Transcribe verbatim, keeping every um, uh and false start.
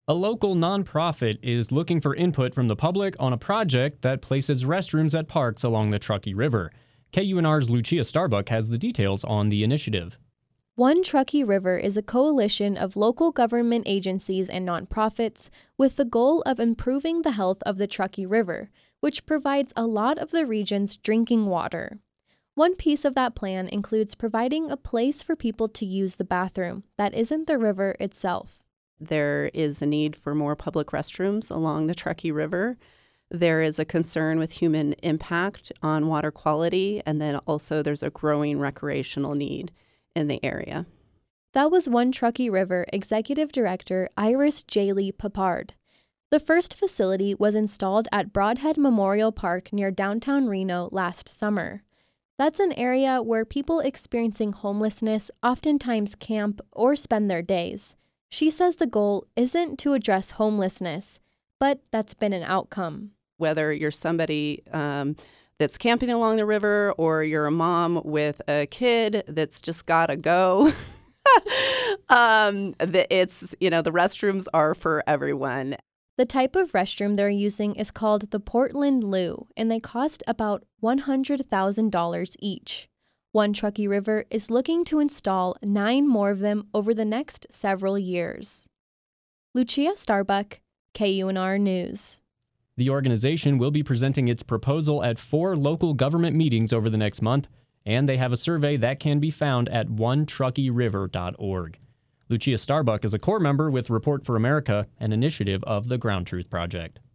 A local nonprofit is looking for input from the public on a project that places restrooms at parks along the Truckee River. K U N R's Lucia Starbuck has the details on the initiative. One Truckee River is a coalition of local government agencies and nonprofits with the goal of improving the health of the Truckee River, which provides a lot of the region's drinking water. One piece of that plan includes providing a place for people to use the bathroom that isn't the river itself. There is a need for more public restrooms along the Truckee River. There is a concern with human impact on water quality, and then also there's a growing recreational need in the area. That was One Truckee River Executive Director Iris Jaley Papard. The first facility was installed at Broadhead Memorial Park near downtown Reno last summer. That's an area where people experiencing homelessness oftentimes camp or spend their days. She says the goal isn't to address homelessness, but that's been an outcome. Whether you're somebody um, that's camping along the river or you're a mom with a kid that's just gotta go, um, it's, you know, the restrooms are for everyone. The type of restroom they're using is called the Portland Loo, and they cost about one hundred thousand dollars each. One Truckee River is looking to install nine more of them over the next several years. Lucia Starbuck, K U N R News. The organization will be presenting its proposal at four local government meetings over the next month, and they have a survey that can be found at one truckee river dot org. Lucia Starbuck is a core member with Report for America, an initiative of the Ground Truth Project.